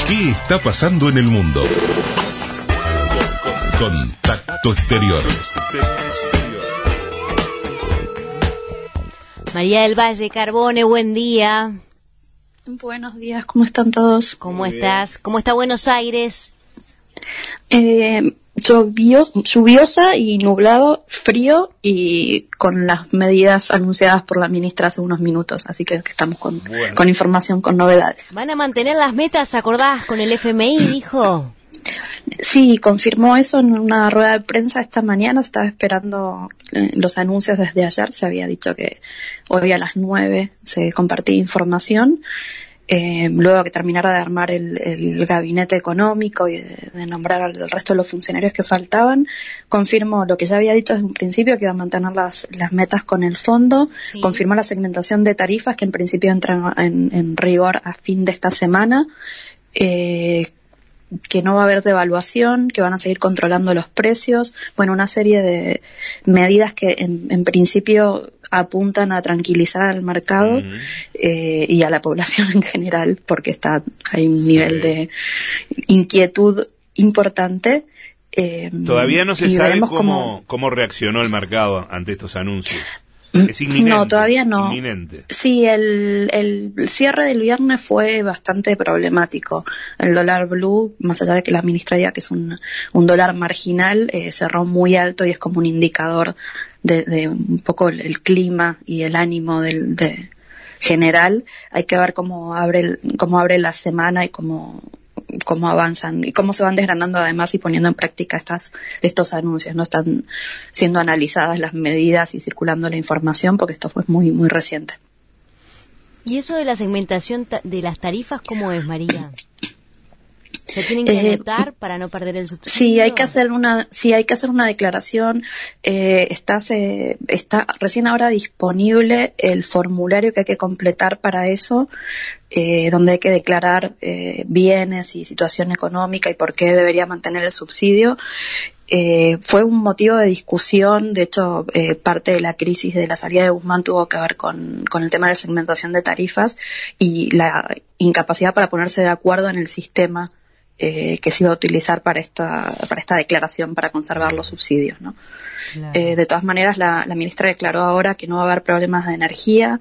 ¿Qué está pasando en el mundo? Contacto Exterior. María del Valle Carbone, buen día. Buenos días, ¿cómo están todos? ¿Cómo estás? ¿Cómo está Buenos Aires? Lluviosa y nublado, frío y con las medidas anunciadas por la ministra hace unos minutos, así que estamos con información, con novedades. ¿Van a mantener las metas, acordás, con el FMI, dijo? Sí, confirmó eso en una rueda de prensa esta mañana. Estaba esperando los anuncios desde ayer. Se había dicho que hoy a las 9 se compartía información. Luego que terminara de armar el gabinete económico y de nombrar al resto de los funcionarios que faltaban, confirmó lo que ya había dicho desde un principio, que iba a mantener las metas con el fondo. Sí. Confirmó la segmentación de tarifas, que en principio entra en rigor a fin de esta semana. Que no va a haber devaluación, que van a seguir controlando los precios, bueno, una serie de medidas que en principio apuntan a tranquilizar al mercado y a la población en general, porque hay un nivel de inquietud importante. Todavía no se sabe cómo reaccionó el mercado ante estos anuncios. Es inminente. No, todavía no. Inminente. Sí, el cierre del viernes fue bastante problemático. El dólar blue, más allá de que la ministra diga que es un dólar marginal, cerró muy alto y es como un indicador de un poco el clima y el ánimo de general. Hay que ver cómo abre la semana y cómo avanzan y cómo se van desgranando además y poniendo en práctica estos anuncios. No están siendo analizadas las medidas y circulando la información porque esto fue muy, muy reciente. ¿Y eso de la segmentación de las tarifas cómo es, María? ¿Se tienen que anotar para no perder el subsidio? Sí, hay que hacer una declaración. Está recién ahora disponible el formulario que hay que completar para eso, donde hay que declarar bienes y situación económica y por qué debería mantener el subsidio. Fue un motivo de discusión. De hecho, parte de la crisis de la salida de Guzmán tuvo que ver con el tema de la segmentación de tarifas y la incapacidad para ponerse de acuerdo en el sistema que se iba a utilizar para esta declaración para conservar los subsidios, ¿no? Claro. De todas maneras, la ministra declaró ahora que no va a haber problemas de energía.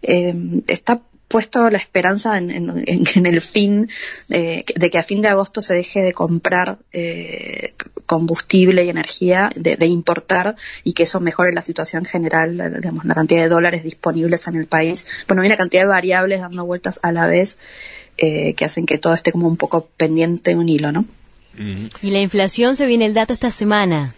Está puesto la esperanza en el fin de que a fin de agosto se deje de comprar combustible y energía, de importar, y que eso mejore la situación general, digamos, la cantidad de dólares disponibles en el país. Bueno, hay una cantidad de variables dando vueltas a la vez que hacen que todo esté como un poco pendiente de un hilo, ¿no? Y la inflación, se viene el dato esta semana.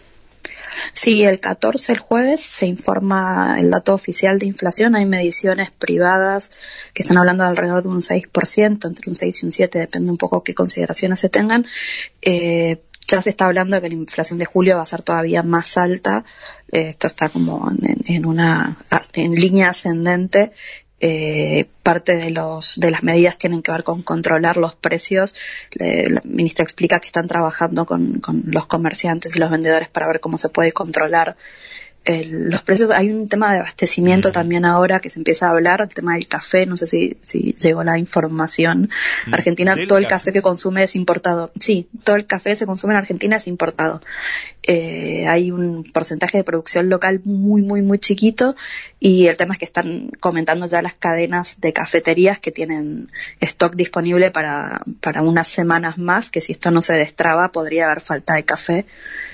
Sí, el 14, el jueves, se informa el dato oficial de inflación. Hay mediciones privadas que están hablando de alrededor de un 6%, entre un 6 y un 7, depende un poco qué consideraciones se tengan. Ya se está hablando de que la inflación de julio va a ser todavía más alta. Esto está como en línea ascendente. Parte de las medidas tienen que ver con controlar los precios. La ministra explica que están trabajando con los comerciantes y los vendedores para ver cómo se puede controlar los precios. Hay un tema de abastecimiento también ahora que se empieza a hablar, el tema del café. No sé si llegó la información. Argentina, todo el café que consume es importado. Sí, todo el café se consume en Argentina es importado. Hay un porcentaje de producción local muy, muy, muy chiquito, y el tema es que están comentando ya las cadenas de cafeterías que tienen stock disponible para unas semanas más, que si esto no se destraba podría haber falta de café.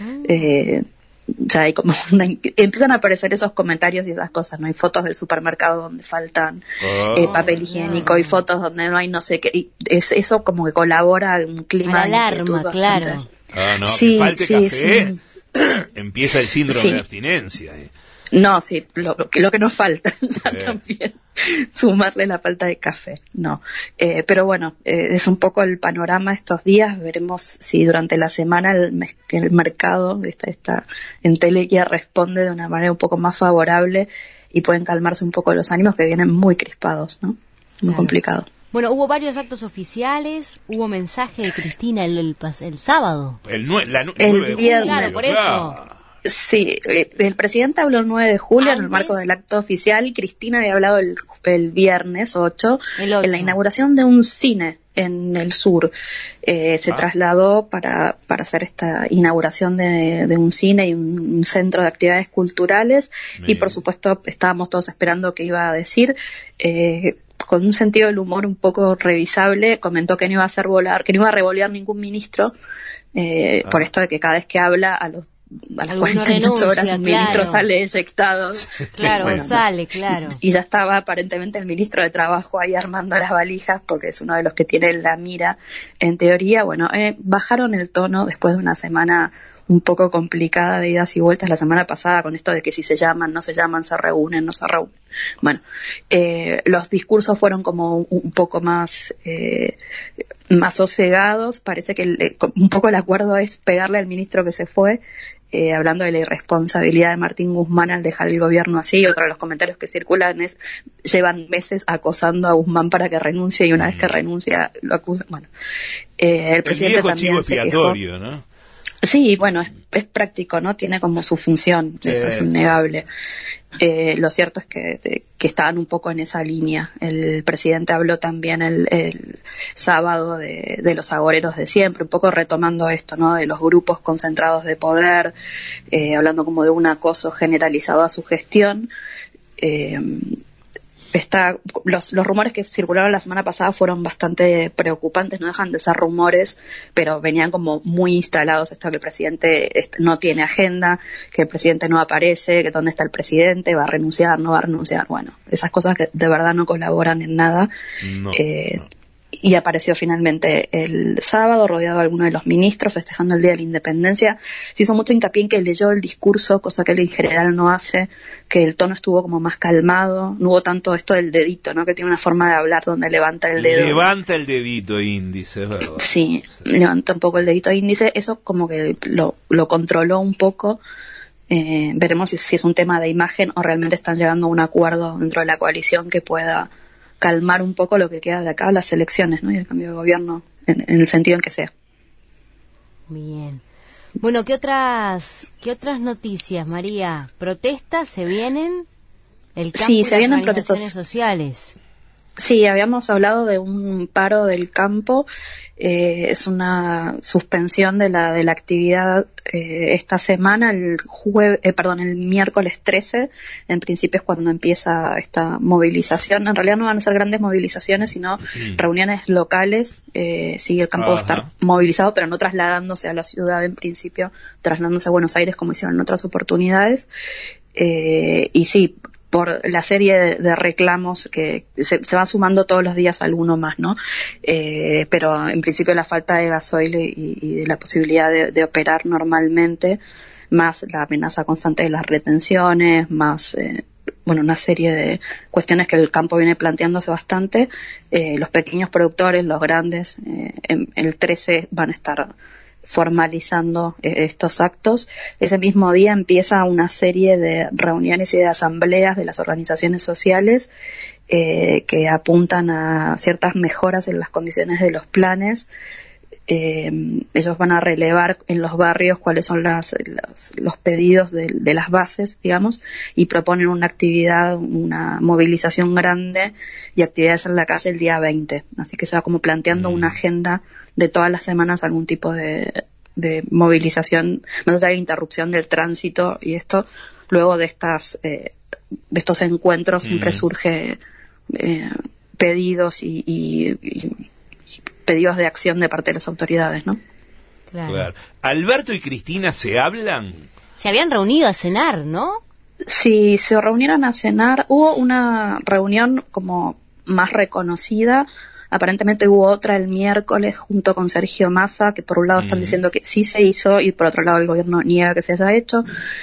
Ya hay como empiezan a aparecer esos comentarios y esas cosas, ¿no? Hay fotos del supermercado donde faltan papel higiénico y fotos donde no hay no sé qué, y eso como que colabora a un clima de alarma, claro. Que falte café, empieza el síndrome de abstinencia. No, sí, lo que nos falta ya también, sumarle la falta de café, no. Pero bueno, es un poco el panorama estos días. Veremos si durante la semana el mercado está en teleguía responde de una manera un poco más favorable y pueden calmarse un poco los ánimos que vienen muy crispados, ¿no? Muy complicado. Bueno, hubo varios actos oficiales, hubo mensaje de Cristina el sábado. El 9 de viernes. Claro, por eso. Sí, el presidente habló el 9 de julio en el marco del acto oficial. Cristina había hablado el viernes 8 en la inauguración de un cine en el sur. Se trasladó para hacer esta inauguración de un cine y un centro de actividades culturales. Bien. Y por supuesto estábamos todos esperando qué iba a decir. Con un sentido del humor un poco revisable, comentó que no iba a hacer volar, que no iba a revolear ningún ministro, por esto de que cada vez que habla a las 48 horas un ministro sale eyectado. Claro, bueno, sale, claro. Y ya estaba aparentemente el ministro de Trabajo ahí armando las valijas, porque es uno de los que tiene la mira, en teoría. Bueno, bajaron el tono después de una semana un poco complicada de idas y vueltas la semana pasada con esto de que si se llaman, no se llaman, se reúnen, no se reúnen. Bueno, los discursos fueron como un poco más sosegados. Parece que un poco el acuerdo es pegarle al ministro que se fue, hablando de la irresponsabilidad de Martín Guzmán al dejar el gobierno así. Otro de los comentarios que circulan es: llevan meses acosando a Guzmán para que renuncie y una vez que renuncia lo acusan. Bueno, el presidente también se quejó. ¿No? Sí, bueno, es práctico, ¿no? Tiene como su función, eso es innegable. Lo cierto es que estaban un poco en esa línea. El presidente habló también el sábado de los agoreros de siempre, un poco retomando esto, ¿no? De los grupos concentrados de poder, hablando como de un acoso generalizado a su gestión. Los rumores que circularon la semana pasada fueron bastante preocupantes, no dejan de ser rumores, pero venían como muy instalados, esto que el presidente no tiene agenda, que el presidente no aparece, que dónde está el presidente, va a renunciar, no va a renunciar. Bueno, esas cosas que de verdad no colaboran en nada. No. Y apareció finalmente el sábado rodeado de algunos de los ministros festejando el Día de la Independencia. Se hizo mucho hincapié en que leyó el discurso, cosa que él en general no hace, que el tono estuvo como más calmado, no hubo tanto esto del dedito, ¿no? Que tiene una forma de hablar donde levanta el dedo. Levanta el dedito índice, es verdad. Sí, levanta un poco el dedito índice, eso como que lo controló un poco. Veremos si es un tema de imagen o realmente están llegando a un acuerdo dentro de la coalición que pueda calmar un poco lo que queda de acá, las elecciones, ¿no? Y el cambio de gobierno en el sentido en que sea. Bien. Bueno, ¿qué otras noticias, María? ¿Protestas se vienen? El campo sí, se vienen protestas sociales. Sí, habíamos hablado de un paro del campo. Es una suspensión de la actividad esta semana, el miércoles 13, en principio es cuando empieza esta movilización. En realidad no van a ser grandes movilizaciones, sino reuniones locales. Sí, el campo va a estar movilizado, pero no trasladándose a la ciudad en principio, trasladándose a Buenos Aires como hicieron en otras oportunidades. Y sí, por la serie de reclamos que se va sumando todos los días alguno más, ¿no? Pero en principio la falta de gasoil y de la posibilidad de operar normalmente, más la amenaza constante de las retenciones, más una serie de cuestiones que el campo viene planteándose bastante. Los pequeños productores, los grandes, el 13 van a estar formalizando estos actos. Ese mismo día empieza una serie de reuniones y de asambleas de las organizaciones sociales que apuntan a ciertas mejoras en las condiciones de los planes. Ellos van a relevar en los barrios cuáles son los pedidos de las bases, digamos, y proponen una actividad, una movilización grande y actividades en la calle el día 20. Así que se va como planteando una agenda de todas las semanas, algún tipo de movilización, más allá de la interrupción del tránsito y esto. Luego de estos encuentros siempre surge pedidos y pedidos de acción de parte de las autoridades, ¿no? Claro. ¿Alberto y Cristina se hablan? Se habían reunido a cenar, ¿no? Sí, se reunieron a cenar. Hubo una reunión como más reconocida. Aparentemente hubo otra el miércoles junto con Sergio Massa, que por un lado están diciendo que sí se hizo y por otro lado el gobierno niega que se haya hecho.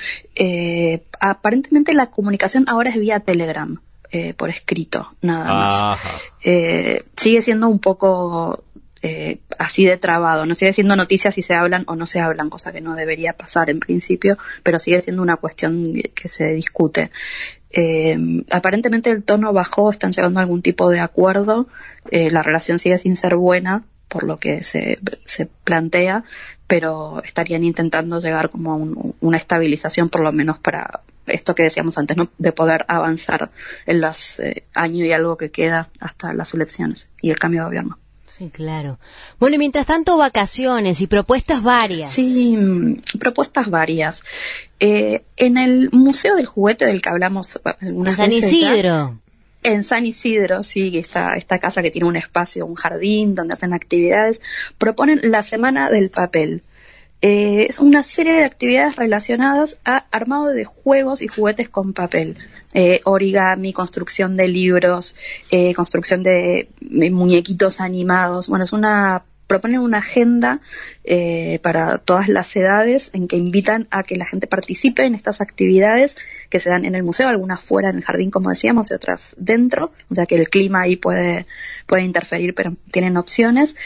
Aparentemente la comunicación ahora es vía Telegram, por escrito, nada más. Sigue siendo un poco así de trabado, no sigue siendo noticias si se hablan o no se hablan, cosa que no debería pasar en principio, pero sigue siendo una cuestión que se discute. Aparentemente el tono bajó, están llegando a algún tipo de acuerdo, la relación sigue sin ser buena, por lo que se plantea, pero estarían intentando llegar como a una estabilización, por lo menos para esto que decíamos antes, ¿no? De poder avanzar en los años y algo que queda hasta las elecciones y el cambio de gobierno. Sí, claro. Bueno, y mientras tanto, vacaciones y propuestas varias. Sí, propuestas varias. En el Museo del Juguete del que hablamos algunas veces. En San Isidro. En San Isidro, sí, esta casa que tiene un espacio, un jardín donde hacen actividades, proponen la Semana del Papel. Es una serie de actividades relacionadas a armado de juegos y juguetes con papel. Origami, construcción de libros, construcción de muñequitos animados. Bueno, proponen una agenda para todas las edades en que invitan a que la gente participe en estas actividades que se dan en el museo, algunas fuera en el jardín, como decíamos, y otras dentro, o sea que el clima ahí puede interferir, pero tienen opciones.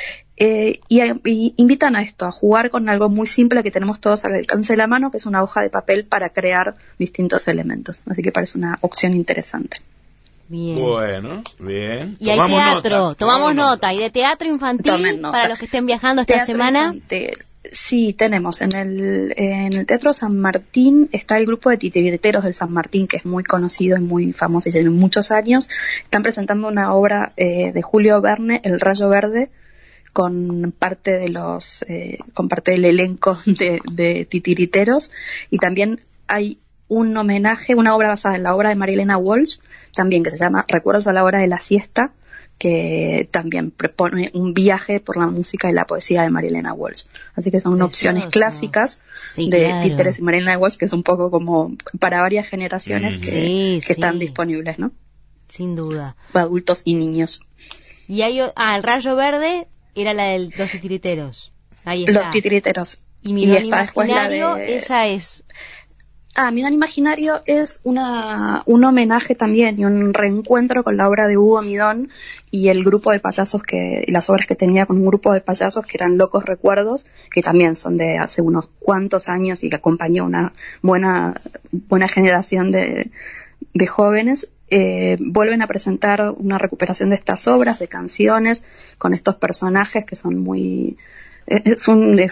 Y invitan a esto, a jugar con algo muy simple que tenemos todos al alcance de la mano, que es una hoja de papel para crear distintos elementos. Así que parece una opción interesante. Bien. Bueno, bien. Y hay teatro, tomamos nota. Y de teatro infantil, para los que estén viajando esta semana. Infantil. Sí, tenemos en el Teatro San Martín está el grupo de titiriteros del San Martín, que es muy conocido y muy famoso y tiene muchos años. Están presentando una obra de Julio Verne, El Rayo Verde, con parte del elenco de titiriteros, y también hay un homenaje, una obra basada en la obra de María Elena Walsh, también, que se llama Recuerdos a la hora de la siesta, que también propone un viaje por la música y la poesía de María Elena Walsh. Así que son Precioso. Opciones clásicas de títeres y María Elena Walsh, que es un poco como para varias generaciones que están disponibles, ¿no? Sin duda. Para adultos y niños. Y hay El Rayo Verde era la de los titiriteros. Ahí está. Los titiriteros. Y Mi Don Imaginario, esa es... Mi Don Imaginario es un homenaje también y un reencuentro con la obra de Hugo Midón y el grupo de payasos y las obras que tenía con un grupo de payasos que eran Locos Recuerdos, que también son de hace unos cuantos años y que acompañó una buena generación de jóvenes. Vuelven a presentar una recuperación de estas obras, de canciones, con estos personajes que son muy... Es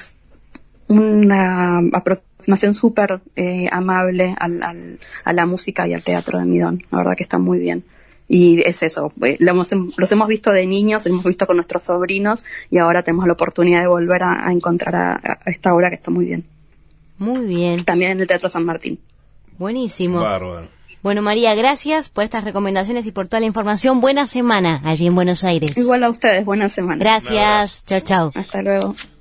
una aproximación súper amable a la música y al teatro de Midón. La verdad que está muy bien. Y es eso, los hemos visto de niños, hemos visto con nuestros sobrinos, y ahora tenemos la oportunidad de volver a encontrar a esta obra que está muy bien. Muy bien. También en el Teatro San Martín. Buenísimo. Bárbaro. Bueno, María, gracias por estas recomendaciones y por toda la información. Buena semana allí en Buenos Aires. Igual a ustedes, buena semana. Gracias. Chao, chao. Hasta luego.